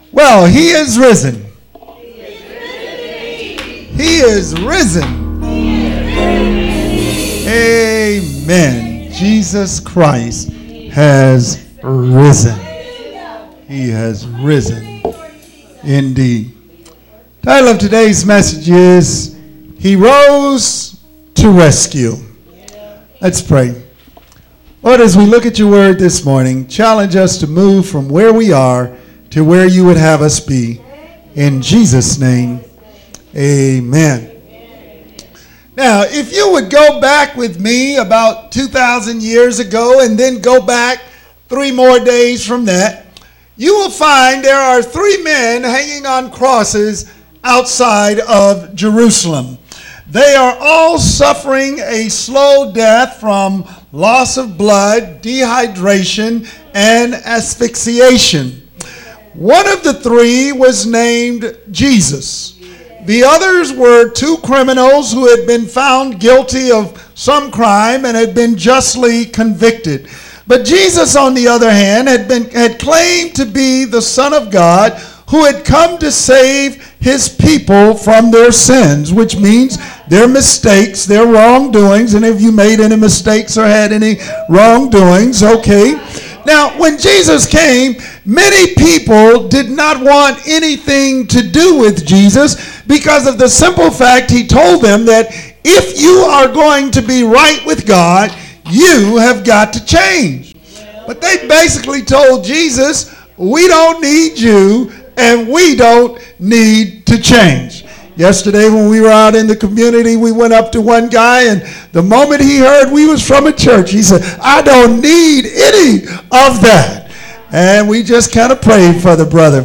Well, he is risen. He is risen. Amen. Jesus Christ has risen. He has risen indeed. The title of today's message is He Rose to Rescue. Let's pray. Lord, as we look at your word this morning, challenge us to move from where we are to where you would have us be. In Jesus' name, amen. Now, if you would go back with me about 2,000 years ago and then go back 3 more days from that, you will find there are 3 men hanging on crosses outside of Jerusalem. They are all suffering a slow death from loss of blood, dehydration, and asphyxiation. One of the 3 was named Jesus. The others were 2 criminals who had been found guilty of some crime and had been justly convicted. But Jesus, on the other hand, had claimed to be the Son of God who had come to save his people from their sins, which means their mistakes, their wrongdoings. And if you made any mistakes or had any wrongdoings, okay. Now, when Jesus came, many people did not want anything to do with Jesus because of the simple fact he told them that if you are going to be right with God, you have got to change. But they basically told Jesus, we don't need you and we don't need to change. Yesterday when we were out in the community, we went up to one guy, and the moment he heard we was from a church, he said, I don't need any of that. And we just kind of prayed for the brother.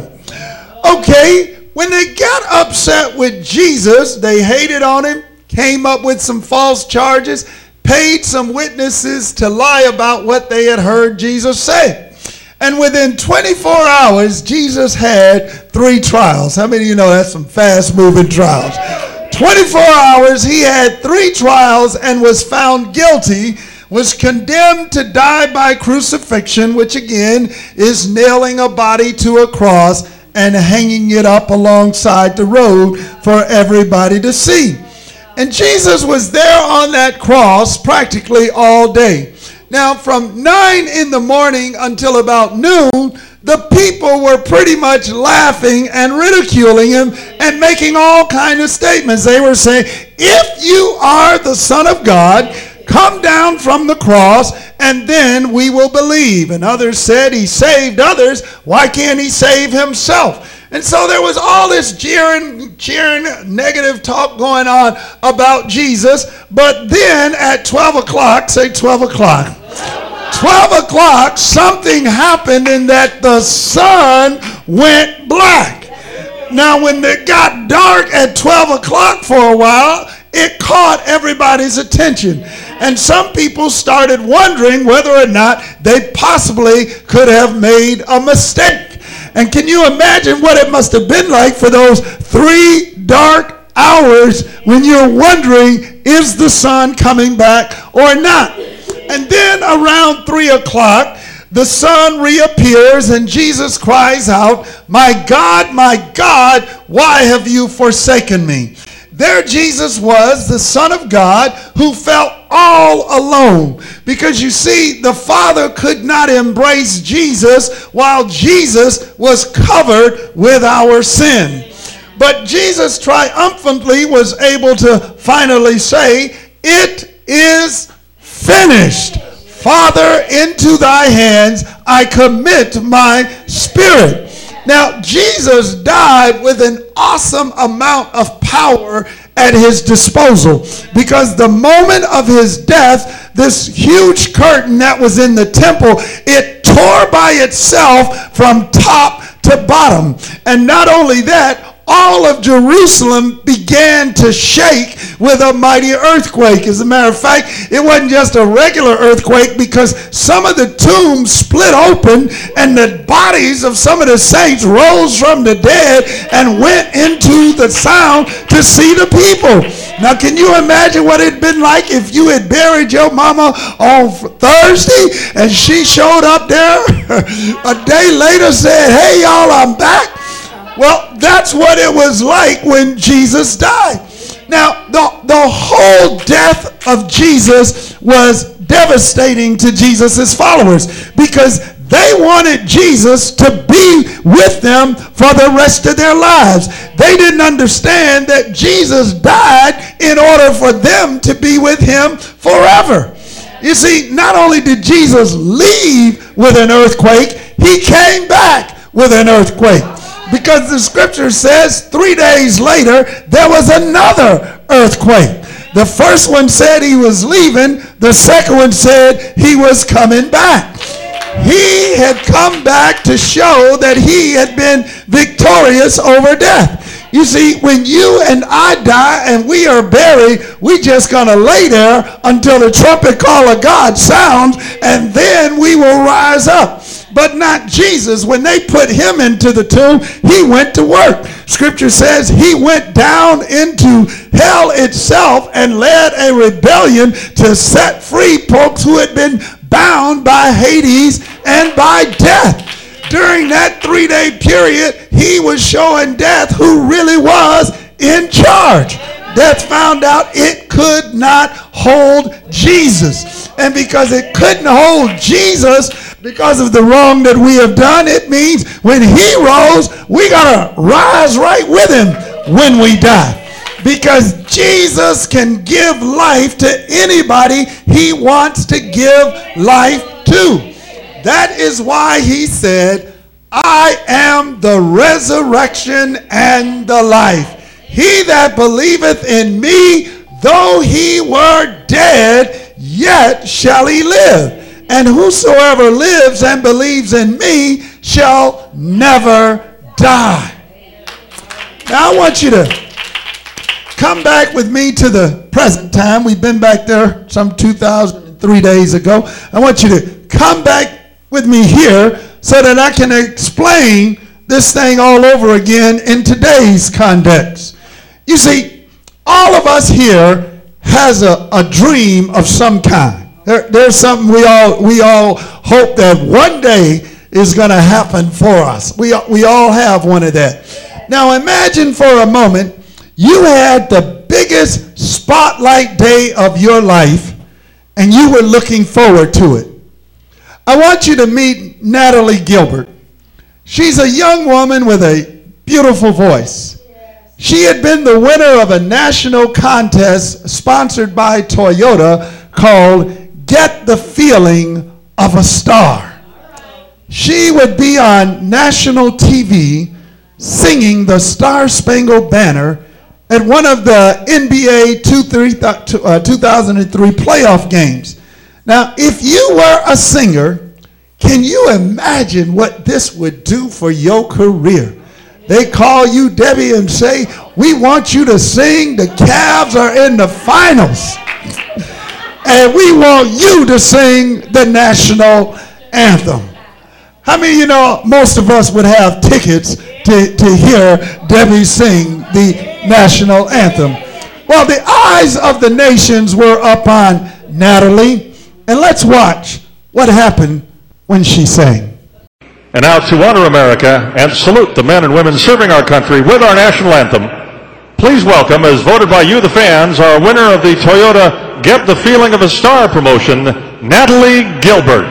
Okay, when they got upset with Jesus, they hated on him, came up with some false charges, paid some witnesses to lie about what they had heard Jesus say. And within 24 hours, Jesus had 3 trials. How many of you know that's some fast-moving trials? 24 hours, he had 3 trials and was found guilty, was condemned to die by crucifixion, which again is nailing a body to a cross and hanging it up alongside the road for everybody to see. And Jesus was there on that cross practically all day. Now, from 9 in the morning until about noon, the people were pretty much laughing and ridiculing him and making all kinds of statements. They were saying, if you are the Son of God, come down from the cross and then we will believe. And others said he saved others. Why can't he save himself? And so there was all this cheering, negative talk going on about Jesus. But then at 12 o'clock, say 12 o'clock. 12 o'clock, something happened in that the sun went black. Now, when it got dark at 12 o'clock for a while, it caught everybody's attention. And some people started wondering whether or not they possibly could have made a mistake. And can you imagine what it must have been like for those 3 dark hours when you're wondering, is the sun coming back or not? And then around 3 o'clock, the sun reappears and Jesus cries out, my God, why have you forsaken me? There Jesus was, the Son of God, who felt all alone. Because you see, the Father could not embrace Jesus while Jesus was covered with our sin. But Jesus triumphantly was able to finally say, it is finished. Father, into thy hands I commit my spirit. Now, Jesus died with an awesome amount of power at his disposal, because the moment of his death, this huge curtain that was in the temple, it tore by itself from top to bottom. And not only that, all of Jerusalem began to shake with a mighty earthquake. As a matter of fact, it wasn't just a regular earthquake, because some of the tombs split open and the bodies of some of the saints rose from the dead and went into the sound to see the people. Now, can you imagine what it'd been like if you had buried your mama on Thursday and she showed up there a day later, said, hey, y'all, I'm back. Well, that's what it was like when Jesus died. Now, the whole death of Jesus was devastating to Jesus' followers because they wanted Jesus to be with them for the rest of their lives. They didn't understand that Jesus died in order for them to be with him forever. You see, not only did Jesus leave with an earthquake, he came back with an earthquake. Because the scripture says 3 days later, there was another earthquake. The first one said he was leaving. The second one said he was coming back. He had come back to show that he had been victorious over death. You see, when you and I die and we are buried, we just gonna lay there until the trumpet call of God sounds, and then we will rise up. But not Jesus. When they put him into the tomb, he went to work. Scripture says he went down into hell itself and led a rebellion to set free folks who had been bound by Hades and by death. During that 3-day period, he was showing death who really was in charge. Death found out it could not hold Jesus. And because it couldn't hold Jesus, because of the wrong that we have done, it means when he rose, we got to rise right with him when we die. Because Jesus can give life to anybody he wants to give life to. That is why he said, I am the resurrection and the life. He that believeth in me, though he were dead, yet shall he live. And whosoever lives and believes in me shall never die. Now I want you to come back with me to the present time. We've been back there some 2,003 days ago. I want you to come back with me here so that I can explain this thing all over again in today's context. You see, all of us here has a dream of some kind. There's something we all hope that one day is going to happen for us. We all have one of that. Now imagine for a moment you had the biggest spotlight day of your life and you were looking forward to it. I want you to meet Natalie Gilbert. She's a young woman with a beautiful voice. She had been the winner of a national contest sponsored by Toyota called Get the Feeling of a Star. She would be on national TV singing the Star Spangled Banner at one of the NBA 2003 playoff games. Now, if you were a singer, can you imagine what this would do for your career? They call you, Debbie, and say, we want you to sing. The Cavs are in the finals. And we want you to sing the national anthem. How many of you know most of us would have tickets to hear Debbie sing the national anthem? Well, the eyes of the nations were upon Natalie. And let's watch what happened when she sang. And now to honor America and salute the men and women serving our country with our national anthem, please welcome, as voted by you, the fans, our winner of the Toyota Get the Feeling of a Star promotion, Natalie Gilbert.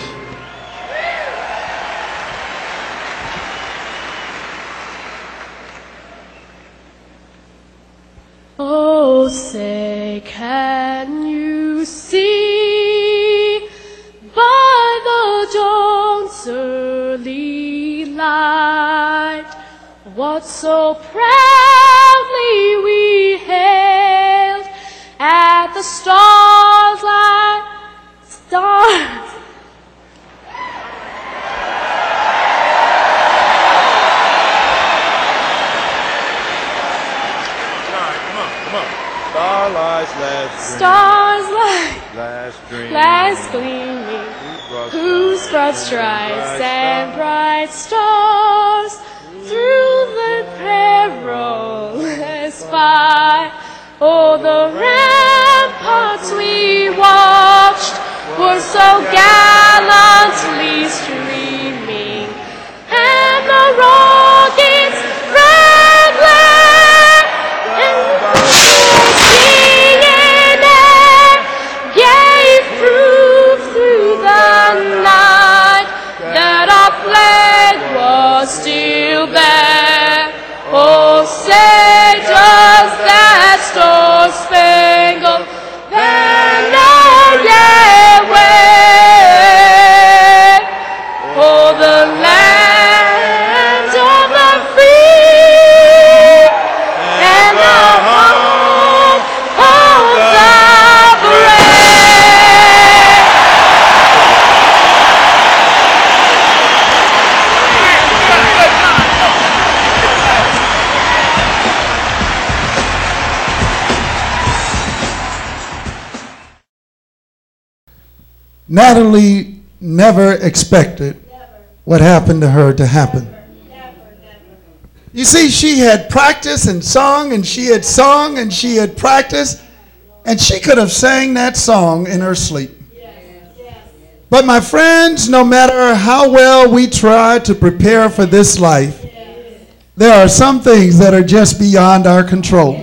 Oh, say, can you see by the dawn's early light what so proudly we hailed at the stars like stars? Stars like last gleaming, whose broad stripes and bright stars through the perilous fight. Oh, the ramparts we watched were so gallantly streaming, and the rockets Natalie never expected what happened to her to happen. You see, she had practiced and sung, and she had sung, and she had practiced, and she could have sang that song in her sleep. But my friends, no matter how well we try to prepare for this life, there are some things that are just beyond our control.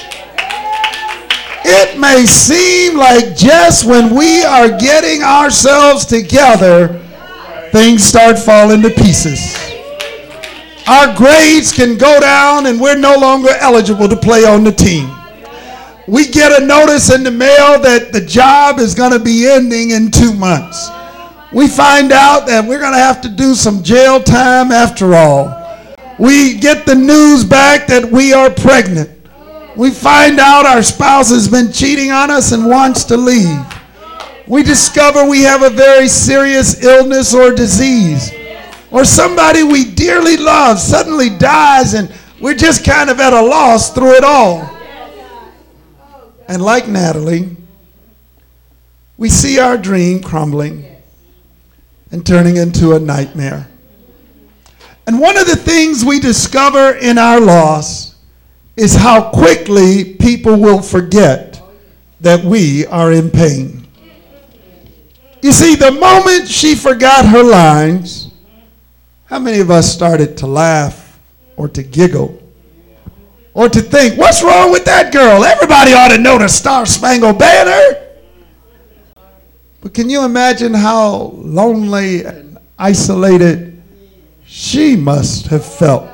It may seem like just when we are getting ourselves together, things start falling to pieces. Our grades can go down and we're no longer eligible to play on the team. We get a notice in the mail that the job is going to be ending in 2 months. We find out that we're going to have to do some jail time after all. We get the news back that we are pregnant. We find out our spouse has been cheating on us and wants to leave. We discover we have a very serious illness or disease. Or somebody we dearly love suddenly dies and we're just kind of at a loss through it all. And like Natalie, we see our dream crumbling and turning into a nightmare. And one of the things we discover in our loss is how quickly people will forget that we are in pain. You see, the moment she forgot her lines, how many of us started to laugh or to giggle or to think, what's wrong with that girl? Everybody ought to know the Star-Spangled Banner. But can you imagine how lonely and isolated she must have felt?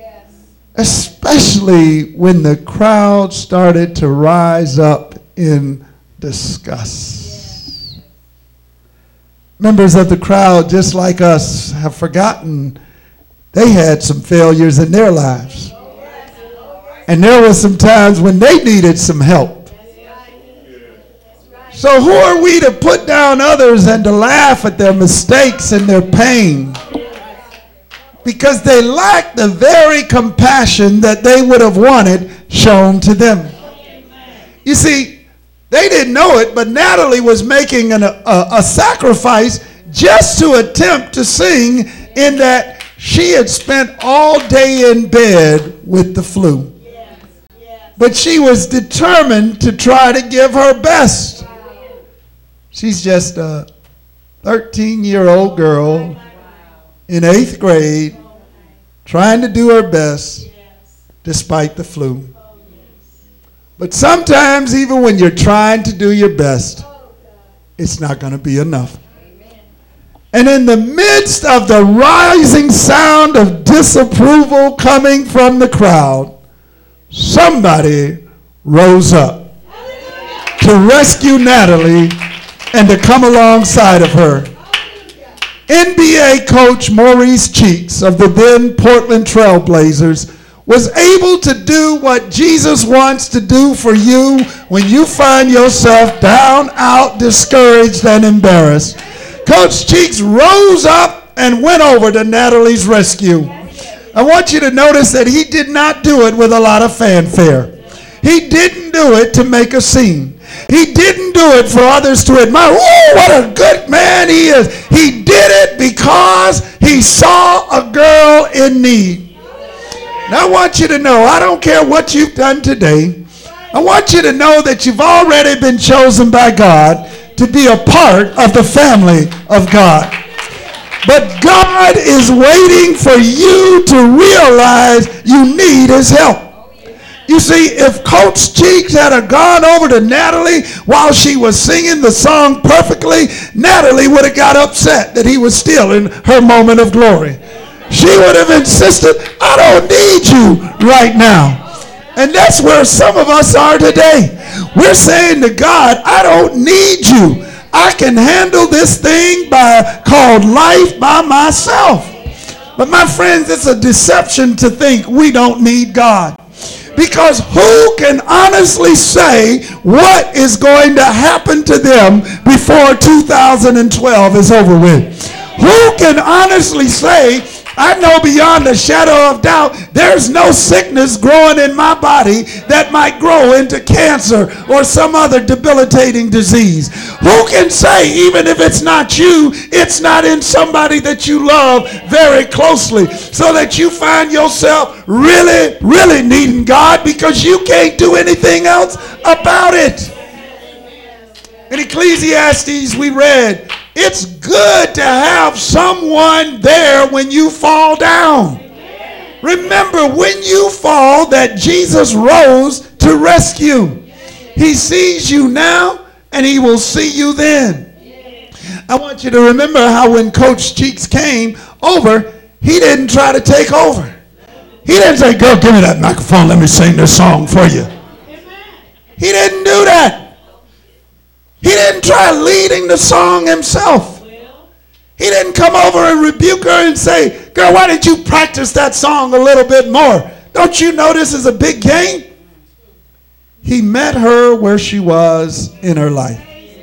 Especially when the crowd started to rise up in disgust. Members of the crowd, just like us, have forgotten they had some failures in their lives. And there were some times when they needed some help. So who are we to put down others and to laugh at their mistakes and their pain? Because they lack the very compassion that they would have wanted shown to them. You see, they didn't know it, but Natalie was making a sacrifice just to attempt to sing, in that she had spent all day in bed with the flu. But she was determined to try to give her best. She's just a 13-year-old girl in 8th grade trying to do her best despite the flu. But sometimes, even when you're trying to do your best, it's not going to be enough. And in the midst of the rising sound of disapproval coming from the crowd, somebody rose up to rescue Natalie and to come alongside of her. NBA coach Maurice Cheeks of the then Portland Trail Blazers was able to do what Jesus wants to do for you when you find yourself down, out, discouraged, and embarrassed. Coach Cheeks rose up and went over to Natalie's rescue. I want you to notice that he did not do it with a lot of fanfare. He didn't do it to make a scene. He didn't do it for others to admire. Oh, what a good man he is. He did it because he saw a girl in need. Now, I want you to know, I don't care what you've done today. I want you to know that you've already been chosen by God to be a part of the family of God. But God is waiting for you to realize you need his help. You see, if Coach Cheeks had gone over to Natalie while she was singing the song perfectly, Natalie would have got upset that he was stealing her moment of glory. She would have insisted, I don't need you right now. And that's where some of us are today. We're saying to God, I don't need you. I can handle this thing called life by myself. But my friends, it's a deception to think we don't need God. Because who can honestly say what is going to happen to them before 2012 is over with? Who can honestly say I know beyond a shadow of doubt there's no sickness growing in my body that might grow into cancer or some other debilitating disease. Who can say, even if it's not you, it's not in somebody that you love very closely, so that you find yourself really, really needing God because you can't do anything else about it. In Ecclesiastes, we read, it's good to have someone there when you fall down. Remember, when you fall, that Jesus rose to rescue. He sees you now, and he will see you then. I want you to remember how when Coach Cheeks came over, he didn't try to take over. He didn't say, girl, give me that microphone, let me sing this song for you. He didn't do that. He didn't try leading the song himself. He didn't come over and rebuke her and say, girl, why didn't you practice that song a little bit more? Don't you know this is a big game? He met her where she was in her life.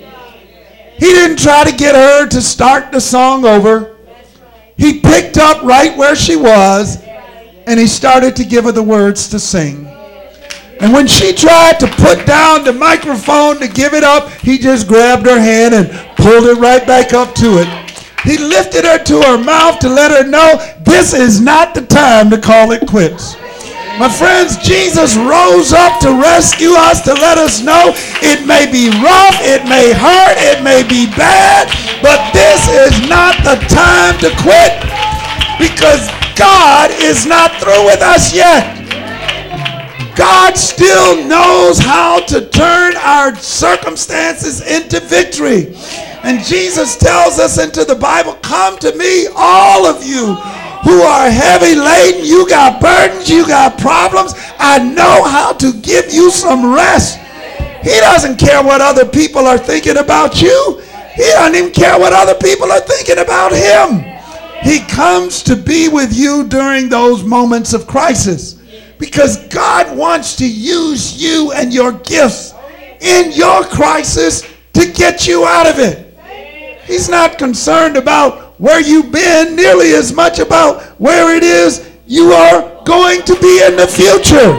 He didn't try to get her to start the song over. He picked up right where she was, and he started to give her the words to sing. And when she tried to put down the microphone to give it up, he just grabbed her hand and pulled it right back up to it. He lifted her to her mouth to let her know this is not the time to call it quits. My friends, Jesus rose up to rescue us, to let us know it may be rough, it may hurt, it may be bad, but this is not the time to quit, because God is not through with us yet. God still knows how to turn our circumstances into victory. And Jesus tells us into the Bible, come to me, all of you who are heavy laden, you got burdens, you got problems. I know how to give you some rest. He doesn't care what other people are thinking about you. He doesn't even care what other people are thinking about him. He comes to be with you during those moments of crisis, because God wants to use you and your gifts in your crisis to get you out of it. He's not concerned about where you've been nearly as much about where it is you are going to be in the future.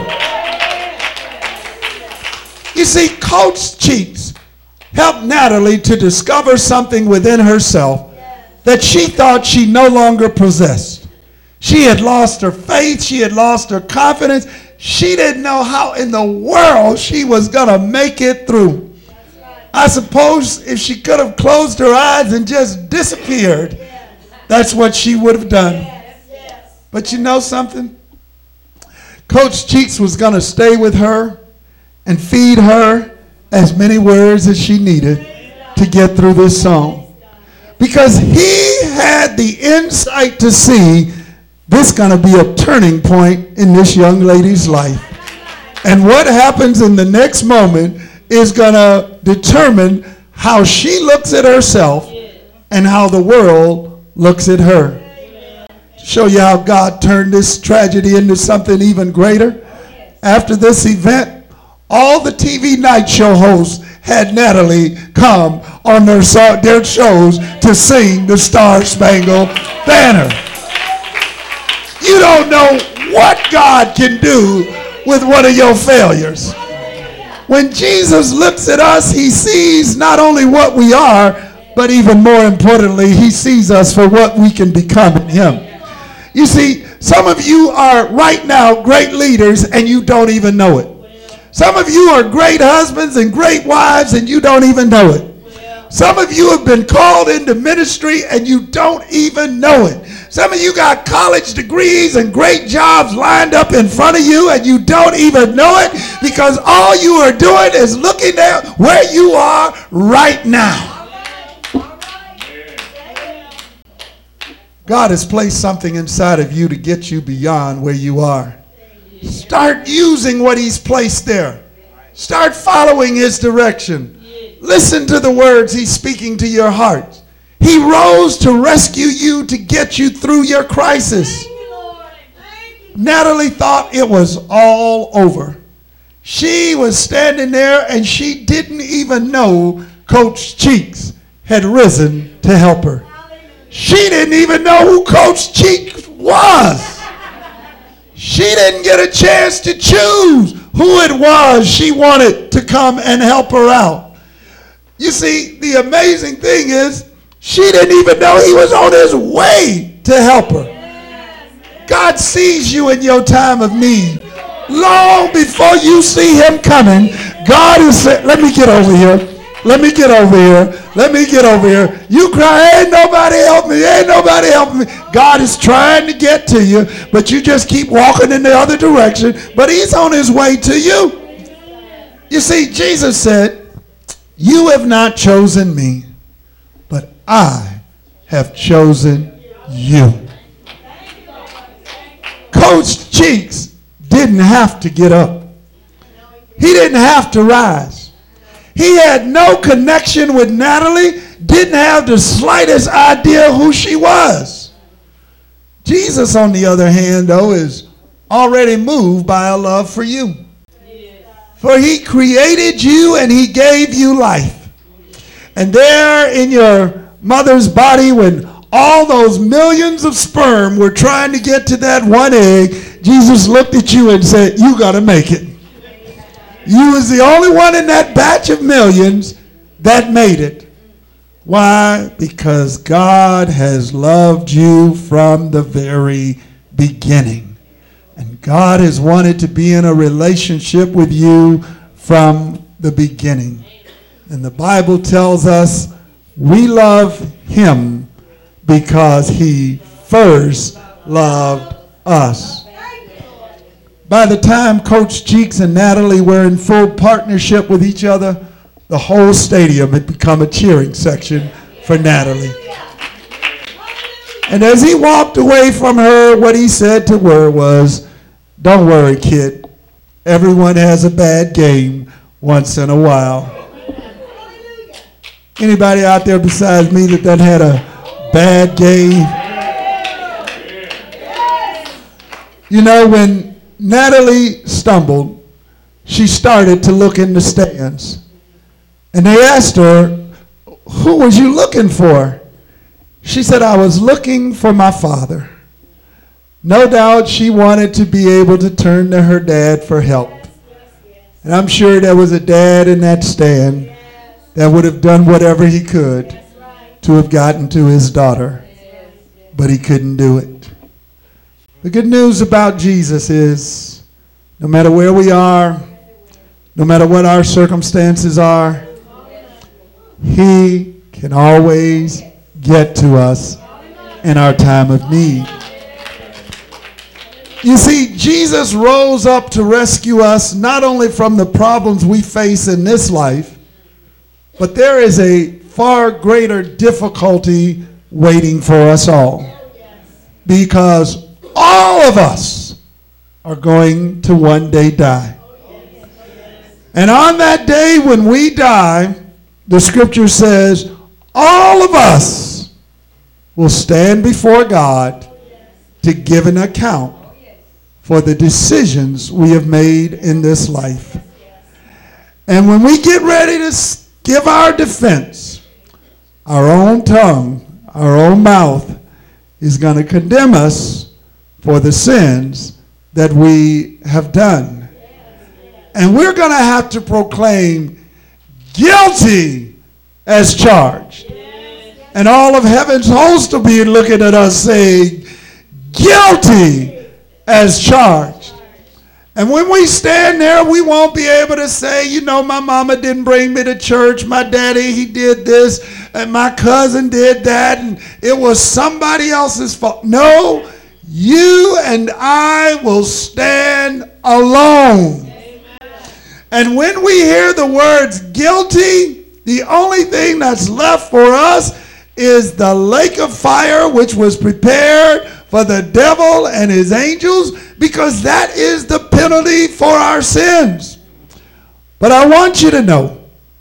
You see, Coach Cheeks helped Natalie to discover something within herself that she thought she no longer possessed. She had lost her faith. She had lost her confidence. She didn't know how in the world she was going to make it through. I suppose if she could have closed her eyes and just disappeared, that's what she would have done. But you know something? Coach Cheeks was going to stay with her and feed her as many words as she needed to get through this song, because he had the insight to see this is going to be a turning point in this young lady's life. And what happens in the next moment is going to determine how she looks at herself and how the world looks at her. To show you how God turned this tragedy into something even greater, after this event, all the TV night show hosts had Natalie come on their shows to sing the Star Spangled Banner. You don't know what God can do with one of your failures. When Jesus looks at us, he sees not only what we are, but even more importantly, he sees us for what we can become in him. You see, some of you are right now great leaders and you don't even know it. Some of you are great husbands and great wives and you don't even know it. Some of you have been called into ministry and you don't even know it. Some of you got college degrees and great jobs lined up in front of you and you don't even know it, because all you are doing is looking at where you are right now. God has placed something inside of you to get you beyond where you are. Start using what he's placed there. Start following his direction. Listen to the words he's speaking to your heart. He rose to rescue you, to get you through your crisis. Natalie thought it was all over. She was standing there and she didn't even know Coach Cheeks had risen to help her. She didn't even know who Coach Cheeks was. She didn't get a chance to choose who it was she wanted to come and help her out. You see, the amazing thing is, she didn't even know he was on his way to help her. God sees you in your time of need. Long before you see him coming, God is saying, let me get over here. Let me get over here. Let me get over here. You cry, ain't nobody help me. Ain't nobody helping me. God is trying to get to you, but you just keep walking in the other direction. But he's on his way to you. You see, Jesus said, you have not chosen me, but I have chosen you. Coach Cheeks didn't have to get up. He didn't have to rise. He had no connection with Natalie, didn't have the slightest idea who she was. Jesus, on the other hand, though, is already moved by a love for you. For he created you and he gave you life. And there in your mother's body, when all those millions of sperm were trying to get to that one egg, Jesus looked at you and said, you got to make it. You was the only one in that batch of millions that made it. Why? Because God has loved you from the very beginning. And God has wanted to be in a relationship with you from the beginning. And the Bible tells us we love him because he first loved us. By the time Coach Cheeks and Natalie were in full partnership with each other, the whole stadium had become a cheering section for Natalie. And as he walked away from her, what he said to her was, don't worry, kid. Everyone has a bad game once in a while. Anybody out there besides me that done had a bad game? You know, when Natalie stumbled, she started to look in the stands. And they asked her, who was you looking for? She said, I was looking for my father. No doubt she wanted to be able to turn to her dad for help. And I'm sure there was a dad in that stand that would have done whatever he could to have gotten to his daughter. But he couldn't do it. The good news about Jesus is, no matter where we are, no matter what our circumstances are, he can always get to us in our time of need. You see, Jesus rose up to rescue us not only from the problems we face in this life, but there is a far greater difficulty waiting for us all. Because all of us are going to one day die. And on that day when we die, the scripture says, all of us will stand before God to give an account for the decisions we have made in this life. And when we get ready to give our defense, our own tongue, our own mouth is going to condemn us for the sins that we have done. And we're going to have to proclaim guilty as charged. And all of heaven's host will be looking at us saying, guilty as charged. And when we stand there, we won't be able to say, you know, my mama didn't bring me to church, my daddy, he did this, and my cousin did that, and it was somebody else's fault. No, you and I will stand alone. And when we hear the words guilty, the only thing that's left for us is the lake of fire, which was prepared for the devil and his angels, because that is the penalty for our sins. But I want you to know,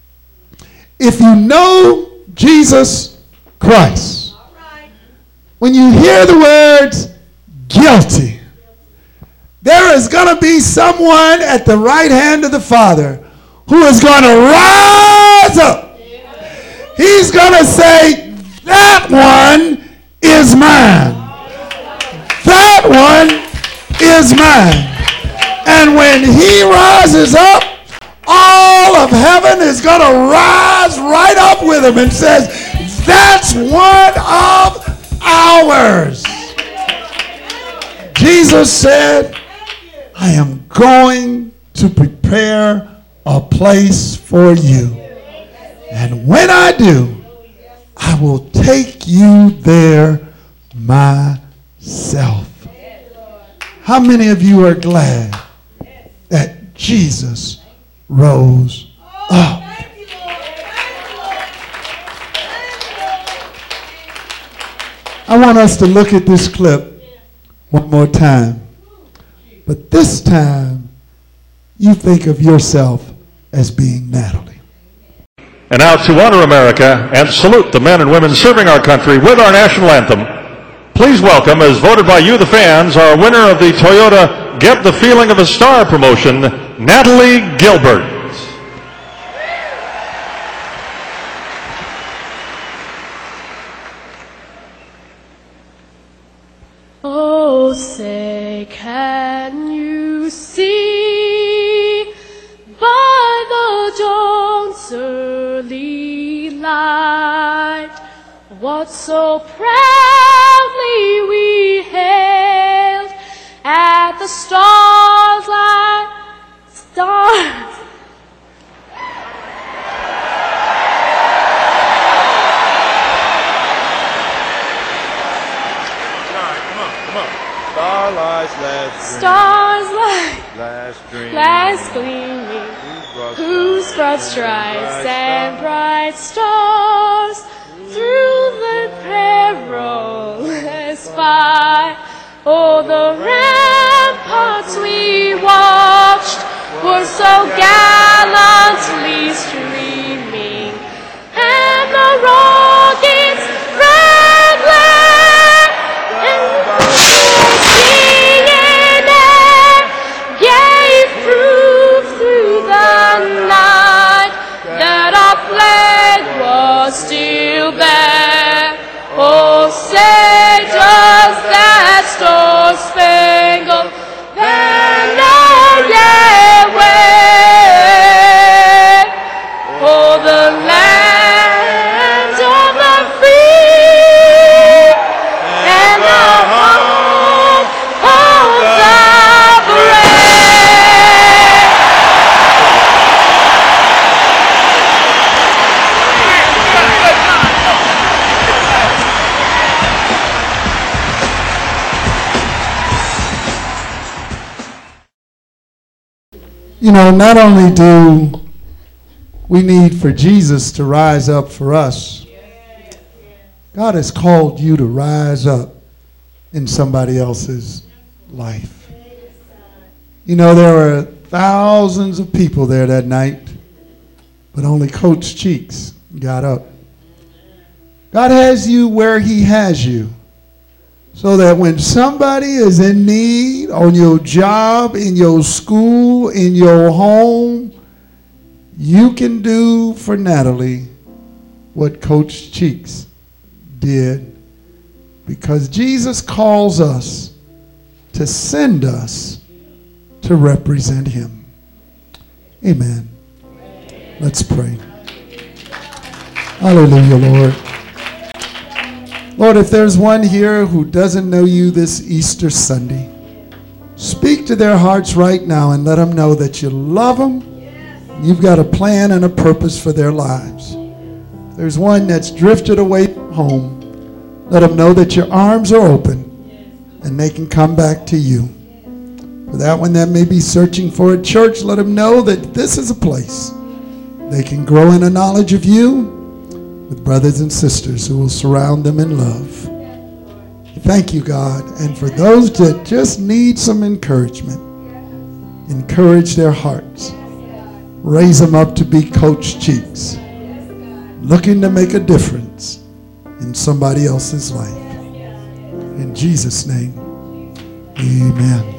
if you know Jesus Christ, when you hear the words guilty, there is going to be someone at the right hand of the Father who is going to rise up. He's going to say, that one is mine. That one is mine. And when he rises up, all of heaven is going to rise right up with him and says, that's one of ours. Jesus said, I am going to prepare a place for you. And when I do, I will take you there myself. How many of you are glad that Jesus rose up? I want us to look at this clip one more time. But this time, you think of yourself as being Natalie. And now to honor America and salute the men and women serving our country with our national anthem, please welcome, as voted by you, the fans, our winner of the Toyota Get the Feeling of a Star promotion, Natalie Gilbert. Oh, say, can you see by the dawn's early light what so proudly we hailed at the starlight stars? Stars like last gleaming, whose broad stripes and bright stars through the perilous fight. Oh, the ramparts we watched were so gallantly streaming, and the rockets red glare and gave proof through the night that our flag was still there. Oh, say does that star-spangled banner yet wave? Oh, the land of the free and the home of the You know, not only do we need for Jesus to rise up for us, God has called you to rise up in somebody else's life. You know, there were thousands of people there that night, but only Coach Cheeks got up. God has you where he has you, so that when somebody is in need on your job, in your school, in your home, you can do for Natalie what Coach Cheeks did, because Jesus calls us to send us to represent him. Amen. Let's pray. Hallelujah, Lord. Lord, if there's one here who doesn't know you this Easter Sunday, speak to their hearts right now and let them know that you love them. You've got a plan and a purpose for their lives. If there's one that's drifted away from home, let them know that your arms are open and they can come back to you. For that one that may be searching for a church, let them know that this is a place they can grow in a knowledge of you, with brothers and sisters who will surround them in love. Thank you, God. And for those that just need some encouragement, encourage their hearts. Raise them up to be Coach Cheeks, looking to make a difference in somebody else's life. In Jesus' name, amen.